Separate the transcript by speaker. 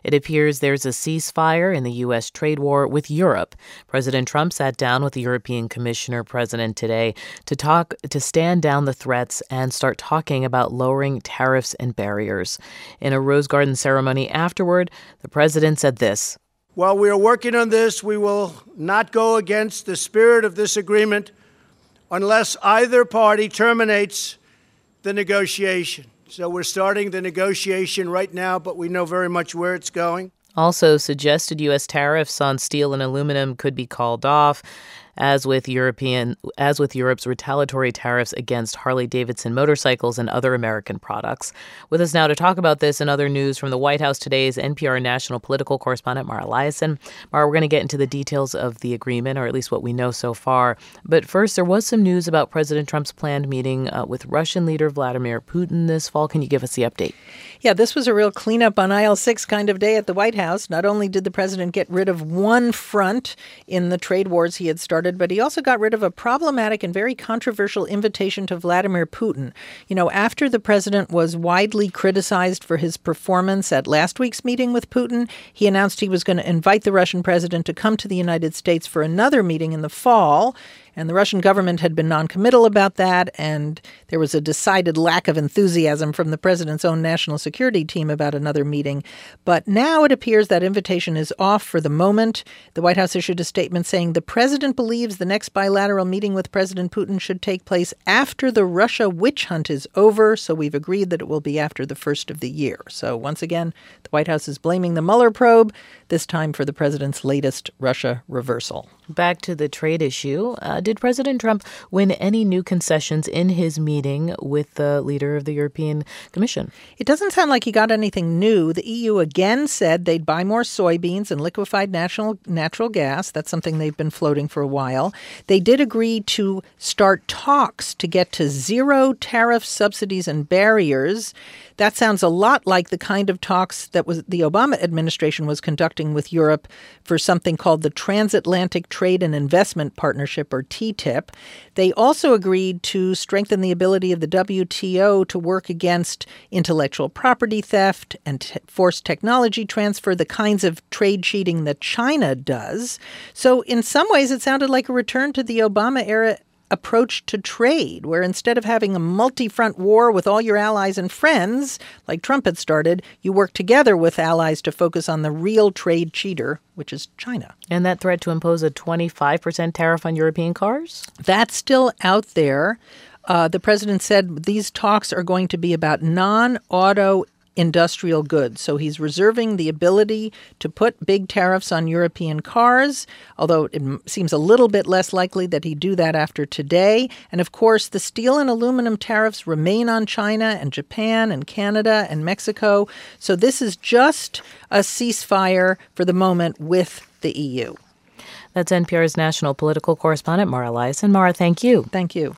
Speaker 1: It appears there's a ceasefire in the U.S. trade war with Europe. President Trump sat down with the European Commissioner President today to stand down the threats and start talking about lowering tariffs and barriers. In a Rose Garden ceremony afterward, the president said this.
Speaker 2: While we are working on this, we will not go against the spirit of this agreement unless either party terminates the negotiation. So we're starting the negotiation right now, but we know very much where it's going.
Speaker 1: Also, suggested U.S. tariffs on steel and aluminum could be called off, as with Europe's retaliatory tariffs against Harley-Davidson motorcycles and other American products. With us now to talk about this and other news from the White House today is NPR national political correspondent Mara Liasson. Mara, we're going to get into the details of the agreement, or at least what we know so far. But first, there was some news about President Trump's planned meeting with Russian leader Vladimir Putin this fall. Can you give us the update?
Speaker 3: Yeah, this was a real cleanup on aisle 6 kind of day at the White House. Not only did the president get rid of one front in the trade wars he had started, but he also got rid of a problematic and very controversial invitation to Vladimir Putin. You know, after the president was widely criticized for his performance at last week's meeting with Putin, he announced he was going to invite the Russian president to come to the United States for another meeting in the fall. And the Russian government had been noncommittal about that, and there was a decided lack of enthusiasm from the president's own national security team about another meeting. But now it appears that invitation is off for the moment. The White House issued a statement saying the president believes the next bilateral meeting with President Putin should take place after the Russia witch hunt is over, so we've agreed that it will be after the first of the year. So once again, the White House is blaming the Mueller probe, this time for the president's latest Russia reversal.
Speaker 1: Back to the trade issue. Did President Trump win any new concessions in his meeting with the leader of the European Commission?
Speaker 3: It doesn't sound like he got anything new. The EU again said they'd buy more soybeans and liquefied natural gas. That's something they've been floating for a while. They did agree to start talks to get to zero tariff subsidies and barriers. That sounds a lot like the kind of talks that the Obama administration was conducting with Europe for something called the Transatlantic Trade and Investment Partnership, or TTIP. They also agreed to strengthen the ability of the WTO to work against intellectual property theft and forced technology transfer, the kinds of trade cheating that China does. So in some ways, it sounded like a return to the Obama-era approach to trade, where instead of having a multi-front war with all your allies and friends, like Trump had started, you work together with allies to focus on the real trade cheater, which is China.
Speaker 1: And that threat to impose a 25% tariff on European cars?
Speaker 3: That's still out there. The president said these talks are going to be about non-auto industrial goods. So he's reserving the ability to put big tariffs on European cars, although it seems a little bit less likely that he'd do that after today. And of course, the steel and aluminum tariffs remain on China and Japan and Canada and Mexico. So this is just a ceasefire for the moment with the EU.
Speaker 1: That's NPR's national political correspondent, Mara Liasson. Mara, thank you.
Speaker 3: Thank you.